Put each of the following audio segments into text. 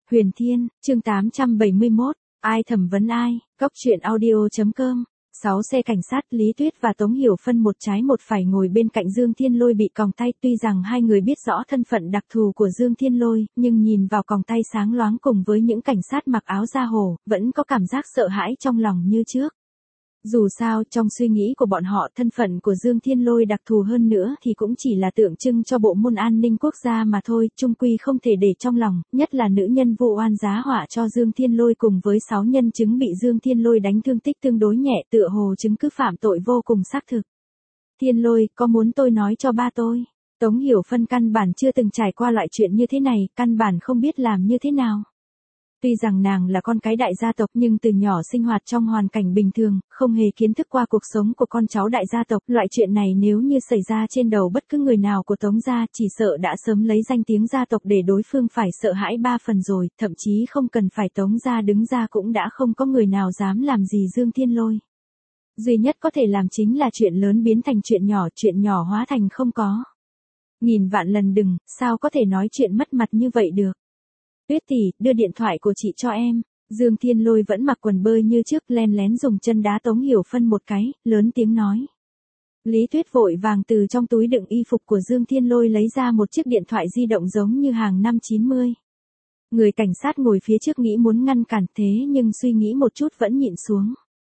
Huyền Thiên, chương 871, ai thẩm vấn ai, Cóc truyện audio.com. 6 xe cảnh sát Lý Tuyết và Tống Hiểu Phân một trái một phải ngồi bên cạnh Dương Thiên Lôi bị còng tay, tuy rằng hai người biết rõ thân phận đặc thù của Dương Thiên Lôi, nhưng nhìn vào còng tay sáng loáng cùng với những cảnh sát mặc áo da hổ, vẫn có cảm giác sợ hãi trong lòng như trước. Dù sao, trong suy nghĩ của bọn họ thân phận của Dương Thiên Lôi đặc thù hơn nữa thì cũng chỉ là tượng trưng cho bộ môn an ninh quốc gia mà thôi, chung quy không thể để trong lòng, nhất là nữ nhân vụ oan giá họa cho Dương Thiên Lôi cùng với 6 nhân chứng bị Dương Thiên Lôi đánh thương tích tương đối nhẹ, tựa hồ chứng cứ phạm tội vô cùng xác thực. Thiên Lôi, có muốn tôi nói cho ba tôi? Tống Hiểu Phân căn bản chưa từng trải qua loại chuyện như thế này, căn bản không biết làm như thế nào. Tuy rằng nàng là con cái đại gia tộc nhưng từ nhỏ sinh hoạt trong hoàn cảnh bình thường, không hề kiến thức qua cuộc sống của con cháu đại gia tộc. Loại chuyện này nếu như xảy ra trên đầu bất cứ người nào của Tống gia chỉ sợ đã sớm lấy danh tiếng gia tộc để đối phương phải sợ hãi 3 phần rồi, thậm chí không cần phải Tống gia đứng ra cũng đã không có người nào dám làm gì Dương Thiên Lôi. Duy nhất có thể làm chính là chuyện lớn biến thành chuyện nhỏ hóa thành không có. Nghìn vạn lần đừng, sao có thể nói chuyện mất mặt như vậy được. Tuyết tỷ, đưa điện thoại của chị cho em. Dương Thiên Lôi vẫn mặc quần bơi như trước, len lén dùng chân đá Tống Hiểu Phân một cái, lớn tiếng nói. Lý Tuyết vội vàng từ trong túi đựng y phục của Dương Thiên Lôi lấy ra một chiếc điện thoại di động giống như hàng năm 90. Người cảnh sát ngồi phía trước nghĩ muốn ngăn cản thế nhưng suy nghĩ một chút vẫn nhịn xuống.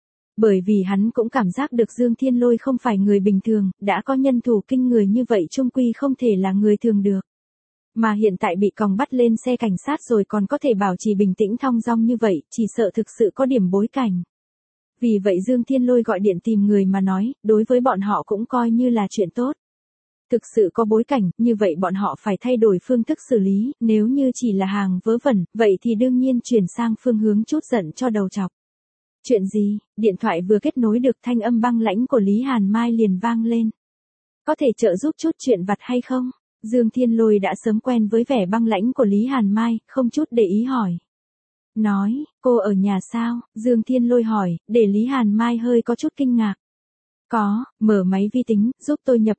Bởi vì hắn cũng cảm giác được Dương Thiên Lôi không phải người bình thường, đã có nhân thủ kinh người như vậy chung quy không thể là người thường được. Mà hiện tại bị còng bắt lên xe cảnh sát rồi còn có thể bảo trì bình tĩnh thong dong như vậy, chỉ sợ thực sự có điểm bối cảnh. Vì vậy Dương Thiên Lôi gọi điện tìm người mà nói, đối với bọn họ cũng coi như là chuyện tốt. Thực sự có bối cảnh, như vậy bọn họ phải thay đổi phương thức xử lý, nếu như chỉ là hàng vớ vẩn, vậy thì đương nhiên chuyển sang phương hướng chút giận cho đầu chọc. Chuyện gì? Điện thoại vừa kết nối được, thanh âm băng lãnh của Lý Hàn Mai liền vang lên. Có thể trợ giúp chút chuyện vặt hay không? Dương Thiên Lôi đã sớm quen với vẻ băng lãnh của Lý Hàn Mai, không chút để ý hỏi. Nói, cô ở nhà sao? Dương Thiên Lôi hỏi, để Lý Hàn Mai hơi có chút kinh ngạc. Có, mở máy vi tính, giúp tôi nhập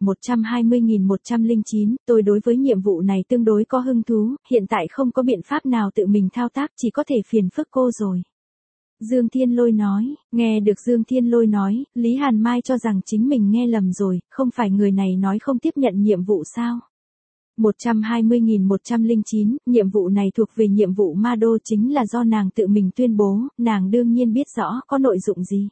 120.109, tôi đối với nhiệm vụ này tương đối có hứng thú, hiện tại không có biện pháp nào tự mình thao tác, chỉ có thể phiền phức cô rồi. Dương Thiên Lôi nói, nghe được Dương Thiên Lôi nói, Lý Hàn Mai cho rằng chính mình nghe lầm rồi, không phải người này nói không tiếp nhận nhiệm vụ sao? 120.109, nhiệm vụ này thuộc về nhiệm vụ ma đô chính là do nàng tự mình tuyên bố, nàng đương nhiên biết rõ có nội dụng gì.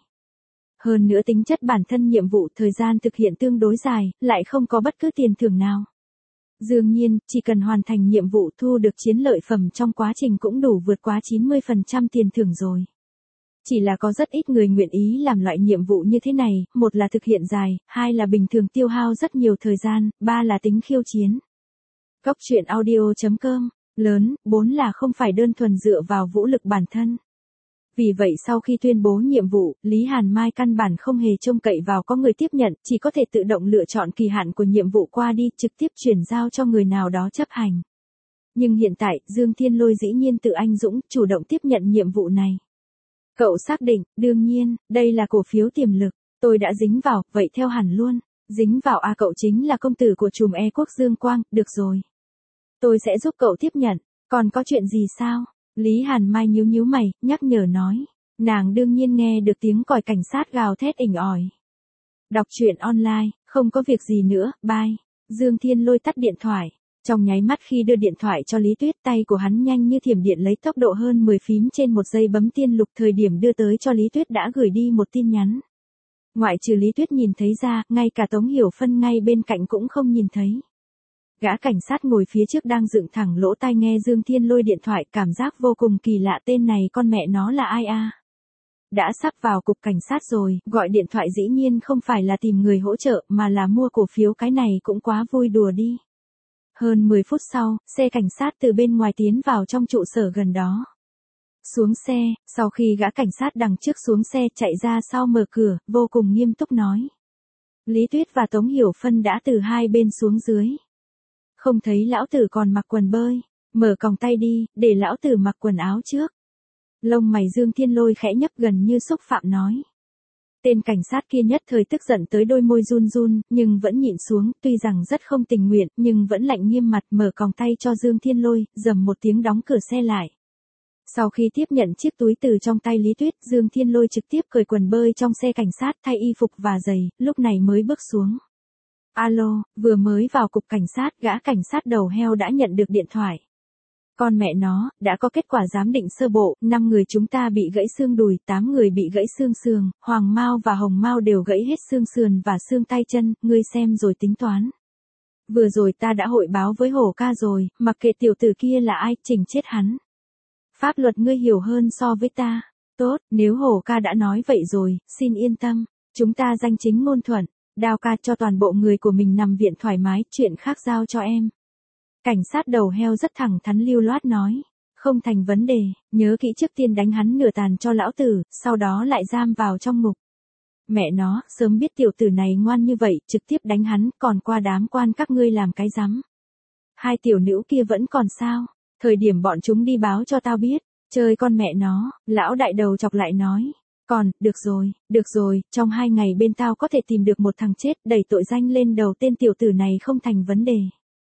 Hơn nữa tính chất bản thân nhiệm vụ thời gian thực hiện tương đối dài, lại không có bất cứ tiền thưởng nào. Dường nhiên, chỉ cần hoàn thành nhiệm vụ thu được chiến lợi phẩm trong quá trình cũng đủ vượt quá 90% tiền thưởng rồi. Chỉ là có rất ít người nguyện ý làm loại nhiệm vụ như thế này, một là thực hiện dài, hai là bình thường tiêu hao rất nhiều thời gian, ba là tính khiêu chiến. Cóc truyện audio.com, lớn, 4 là không phải đơn thuần dựa vào vũ lực bản thân. Vì vậy sau khi tuyên bố nhiệm vụ, Lý Hàn Mai căn bản không hề trông cậy vào có người tiếp nhận, chỉ có thể tự động lựa chọn kỳ hạn của nhiệm vụ qua đi, trực tiếp chuyển giao cho người nào đó chấp hành. Nhưng hiện tại, Dương Thiên Lôi dĩ nhiên tự anh dũng, chủ động tiếp nhận nhiệm vụ này. Cậu xác định, đương nhiên, đây là cổ phiếu tiềm lực, tôi đã dính vào, vậy theo hẳn luôn. Dính vào à, cậu chính là công tử của trùm E quốc Dương Quang, được rồi. Tôi sẽ giúp cậu tiếp nhận, còn có chuyện gì sao? Lý Hàn Mai nhíu mày, nhắc nhở nói. Nàng đương nhiên nghe được tiếng còi cảnh sát gào thét inh ỏi. Đọc truyện online, không có việc gì nữa, bye. Dương Thiên Lôi tắt điện thoại. Trong nháy mắt khi đưa điện thoại cho Lý Tuyết, tay của hắn nhanh như thiểm điện lấy tốc độ hơn 10 phím trên một giây bấm tiên lục, thời điểm đưa tới cho Lý Tuyết đã gửi đi một tin nhắn. Ngoại trừ Lý Tuyết nhìn thấy ra, ngay cả Tống Hiểu Phân ngay bên cạnh cũng không nhìn thấy. Gã cảnh sát ngồi phía trước đang dựng thẳng lỗ tai nghe Dương Thiên Lôi điện thoại, cảm giác vô cùng kỳ lạ, tên này con mẹ nó là ai a? Đã sắp vào cục cảnh sát rồi, gọi điện thoại dĩ nhiên không phải là tìm người hỗ trợ mà là mua cổ phiếu, cái này cũng quá vui đùa đi. Hơn 10 phút sau, xe cảnh sát từ bên ngoài tiến vào trong trụ sở gần đó. Xuống xe, sau khi gã cảnh sát đằng trước xuống xe chạy ra sau mở cửa, vô cùng nghiêm túc nói. Lý Tuyết và Tống Hiểu Phân đã từ hai bên xuống dưới. Không thấy lão tử còn mặc quần bơi, mở còng tay đi, để lão tử mặc quần áo trước. Lông mày Dương Thiên Lôi khẽ nhấp gần như xúc phạm nói. Tên cảnh sát kia nhất thời tức giận tới đôi môi run run, nhưng vẫn nhịn xuống, tuy rằng rất không tình nguyện, nhưng vẫn lạnh nghiêm mặt mở còng tay cho Dương Thiên Lôi, rầm một tiếng đóng cửa xe lại. Sau khi tiếp nhận chiếc túi từ trong tay Lý Tuyết, Dương Thiên Lôi trực tiếp cởi quần bơi trong xe cảnh sát, thay y phục và giày, lúc này mới bước xuống. Alo, vừa mới vào cục cảnh sát, gã cảnh sát đầu heo đã nhận được điện thoại. Con mẹ nó, đã có kết quả giám định sơ bộ, 5 người chúng ta bị gãy xương đùi, 8 người bị gãy xương sườn, Hoàng Mao và Hồng Mao đều gãy hết xương sườn và xương tay chân, ngươi xem rồi tính toán. Vừa rồi ta đã hội báo với Hổ ca rồi, mặc kệ tiểu tử kia là ai, chỉnh chết hắn. Pháp luật ngươi hiểu hơn so với ta. Tốt, nếu Hổ ca đã nói vậy rồi, xin yên tâm, chúng ta danh chính ngôn thuận, Đao ca cho toàn bộ người của mình nằm viện thoải mái, chuyện khác giao cho em. Cảnh sát đầu heo rất thẳng thắn lưu loát nói. Không thành vấn đề, nhớ kỹ trước tiên đánh hắn nửa tàn cho lão tử, sau đó lại giam vào trong ngục. Mẹ nó, sớm biết tiểu tử này ngoan như vậy, trực tiếp đánh hắn, còn qua đám quan các ngươi làm cái rắm. Hai tiểu nữ kia vẫn còn sao, thời điểm bọn chúng đi báo cho tao biết, chơi con mẹ nó, lão đại đầu chọc lại nói. Còn, được rồi, trong 2 ngày bên tao có thể tìm được một thằng chết, đẩy tội danh lên đầu tên tiểu tử này không thành vấn đề.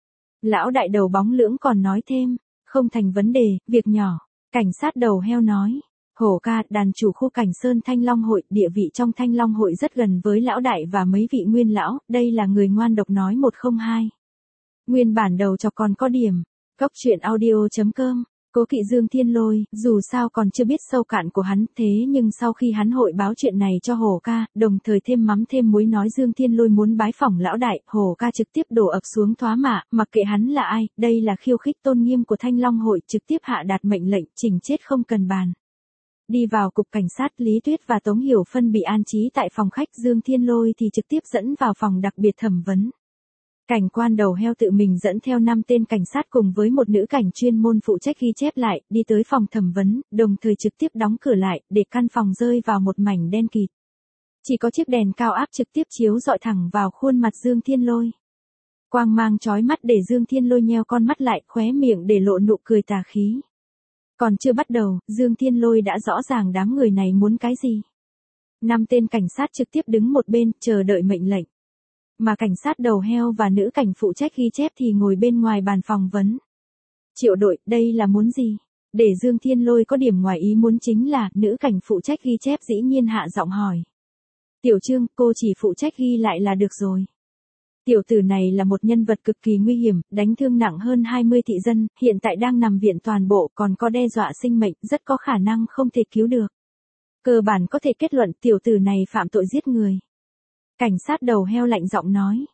Lão đại đầu bóng lưỡng còn nói thêm, không thành vấn đề, việc nhỏ. Cảnh sát đầu heo nói. Hổ ca, đàn chủ khu cảnh Sơn Thanh Long hội, địa vị trong Thanh Long hội rất gần với lão đại và mấy vị nguyên lão, đây là người ngoan độc nói 102. Nguyên bản đầu chọc còn có điểm. Cốc truyện audio.com. Cố kỵ Dương Thiên Lôi, dù sao còn chưa biết sâu cạn của hắn, thế nhưng sau khi hắn hội báo chuyện này cho Hổ ca, đồng thời thêm mắm thêm muối nói Dương Thiên Lôi muốn bái phỏng lão đại, Hổ ca trực tiếp đổ ập xuống thoá mạ, mặc kệ hắn là ai, đây là khiêu khích tôn nghiêm của Thanh Long hội, trực tiếp hạ đạt mệnh lệnh, chỉnh chết không cần bàn. Đi vào cục cảnh sát, Lý Tuyết và Tống Hiểu Phân bị an trí tại phòng khách, Dương Thiên Lôi thì trực tiếp dẫn vào phòng đặc biệt thẩm vấn. Cảnh quan đầu heo tự mình dẫn theo 5 tên cảnh sát cùng với một nữ cảnh chuyên môn phụ trách ghi chép lại, đi tới phòng thẩm vấn, đồng thời trực tiếp đóng cửa lại, để căn phòng rơi vào một mảnh đen kịt. Chỉ có chiếc đèn cao áp trực tiếp chiếu rọi thẳng vào khuôn mặt Dương Thiên Lôi. Quang mang chói mắt để Dương Thiên Lôi nheo con mắt lại, khóe miệng để lộ nụ cười tà khí. Còn chưa bắt đầu, Dương Thiên Lôi đã rõ ràng đám người này muốn cái gì. 5 tên cảnh sát trực tiếp đứng một bên, chờ đợi mệnh lệnh. Mà cảnh sát đầu heo và nữ cảnh phụ trách ghi chép thì ngồi bên ngoài bàn phỏng vấn. Triệu đội, đây là muốn gì? Để Dương Thiên Lôi có điểm ngoài ý muốn chính là, nữ cảnh phụ trách ghi chép dĩ nhiên hạ giọng hỏi. Tiểu Trương, cô chỉ phụ trách ghi lại là được rồi. Tiểu tử này là một nhân vật cực kỳ nguy hiểm, đánh thương nặng hơn 20 thị dân, hiện tại đang nằm viện toàn bộ, còn có đe dọa sinh mệnh, rất có khả năng không thể cứu được. Cơ bản có thể kết luận tiểu tử này phạm tội giết người. Cảnh sát đầu heo lạnh giọng nói.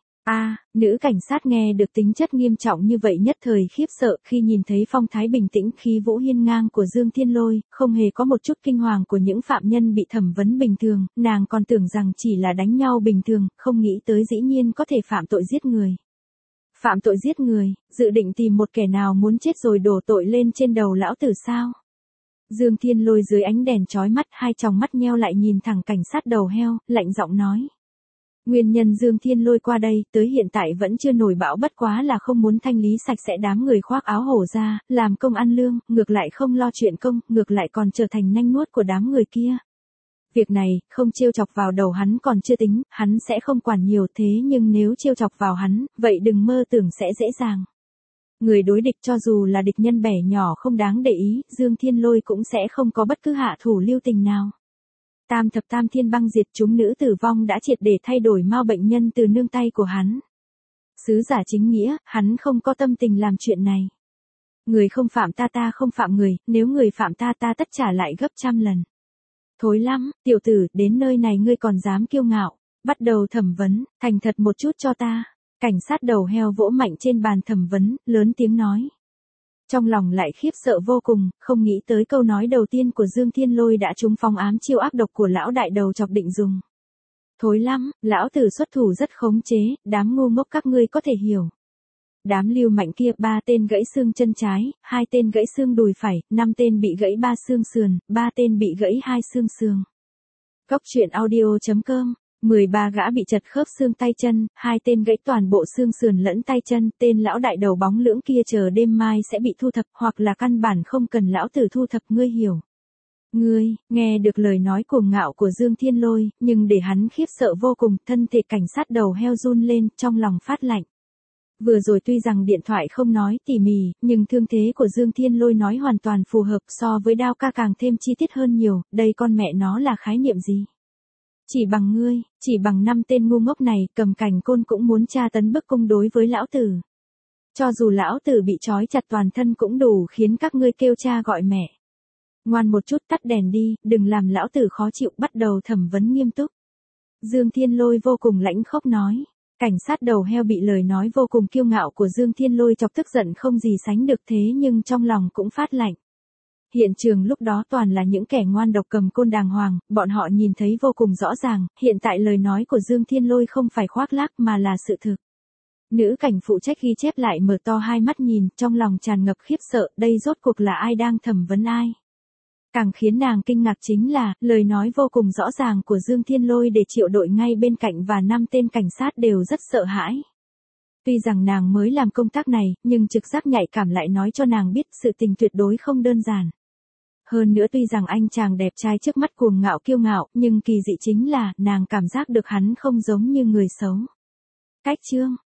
Nữ cảnh sát nghe được tính chất nghiêm trọng như vậy nhất thời khiếp sợ khi nhìn thấy phong thái bình tĩnh khí vũ hiên ngang của Dương Thiên Lôi, không hề có một chút kinh hoàng của những phạm nhân bị thẩm vấn bình thường, nàng còn tưởng rằng chỉ là đánh nhau bình thường, không nghĩ tới dĩ nhiên có thể phạm tội giết người. Phạm tội giết người, dự định tìm một kẻ nào muốn chết rồi đổ tội lên trên đầu lão tử sao? Dương Thiên Lôi dưới ánh đèn chói mắt, hai tròng mắt nheo lại nhìn thẳng cảnh sát đầu heo, lạnh giọng nói. Nguyên nhân Dương Thiên Lôi qua đây, tới hiện tại vẫn chưa nổi bão, bất quá là không muốn thanh lý sạch sẽ đám người khoác áo hổ ra, làm công ăn lương, ngược lại không lo chuyện công, ngược lại còn trở thành nanh nuốt của đám người kia. Việc này, không trêu chọc vào đầu hắn còn chưa tính, hắn sẽ không quản nhiều, thế nhưng nếu trêu chọc vào hắn, vậy đừng mơ tưởng sẽ dễ dàng. Người đối địch cho dù là địch nhân bẻ nhỏ không đáng để ý, Dương Thiên Lôi cũng sẽ không có bất cứ hạ thủ lưu tình nào. Tam thập tam thiên băng diệt, chúng nữ tử vong đã triệt để thay đổi mau bệnh nhân từ nương tay của hắn. Sứ giả chính nghĩa, hắn không có tâm tình làm chuyện này. Người không phạm ta, ta không phạm người, nếu người phạm ta, ta tất trả lại gấp 100 lần. Thối lắm, tiểu tử, đến nơi này ngươi còn dám kiêu ngạo. Bắt đầu thẩm vấn, thành thật một chút cho ta. Cảnh sát đầu heo vỗ mạnh trên bàn thẩm vấn, lớn tiếng nói. Trong lòng lại khiếp sợ vô cùng, không nghĩ tới câu nói đầu tiên của Dương Thiên Lôi đã trúng phong ám chiêu ác độc của lão đại đầu chọc định dùng. Thối lắm, lão tử xuất thủ rất khống chế, đám ngu ngốc các ngươi có thể hiểu. Đám lưu mạnh kia, 3 tên gãy xương chân trái, 2 tên gãy xương đùi phải, 5 tên bị gãy 3 xương sườn, 3 tên bị gãy 2 xương sườn. Cốc truyện audio.com. 13 gã bị chật khớp xương tay chân, 2 tên gãy toàn bộ xương sườn lẫn tay chân, tên lão đại đầu bóng lưỡng kia chờ đêm mai sẽ bị thu thập, hoặc là căn bản không cần lão tử thu thập, ngươi hiểu. Ngươi, nghe được lời nói cuồng ngạo của Dương Thiên Lôi, nhưng để hắn khiếp sợ vô cùng, thân thể cảnh sát đầu heo run lên, trong lòng phát lạnh. Vừa rồi tuy rằng điện thoại không nói tỉ mỉ, nhưng thương thế của Dương Thiên Lôi nói hoàn toàn phù hợp, so với Đao ca càng thêm chi tiết hơn nhiều, đây con mẹ nó là khái niệm gì? Chỉ bằng ngươi, chỉ bằng 5 tên ngu ngốc này, cầm cành côn cũng muốn tra tấn bức cung đối với lão tử. Cho dù lão tử bị trói chặt toàn thân cũng đủ khiến các ngươi kêu cha gọi mẹ. Ngoan một chút, tắt đèn đi, đừng làm lão tử khó chịu, bắt đầu thẩm vấn nghiêm túc. Dương Thiên Lôi vô cùng lãnh khốc nói. Cảnh sát đầu heo bị lời nói vô cùng kiêu ngạo của Dương Thiên Lôi chọc tức giận không gì sánh được, thế nhưng trong lòng cũng phát lạnh. Hiện trường lúc đó toàn là những kẻ ngoan độc cầm côn đàng hoàng, bọn họ nhìn thấy vô cùng rõ ràng, hiện tại lời nói của Dương Thiên Lôi không phải khoác lác mà là sự thực. Nữ cảnh phụ trách ghi chép lại mở to hai mắt nhìn, trong lòng tràn ngập khiếp sợ, đây rốt cuộc là ai đang thẩm vấn ai. Càng khiến nàng kinh ngạc chính là, lời nói vô cùng rõ ràng của Dương Thiên Lôi để triệu đội ngay bên cạnh và 5 tên cảnh sát đều rất sợ hãi. Tuy rằng nàng mới làm công tác này, nhưng trực giác nhạy cảm lại nói cho nàng biết sự tình tuyệt đối không đơn giản. Hơn nữa tuy rằng anh chàng đẹp trai trước mắt cuồng ngạo kiêu ngạo, nhưng kỳ dị chính là, nàng cảm giác được hắn không giống như người xấu. Cách chương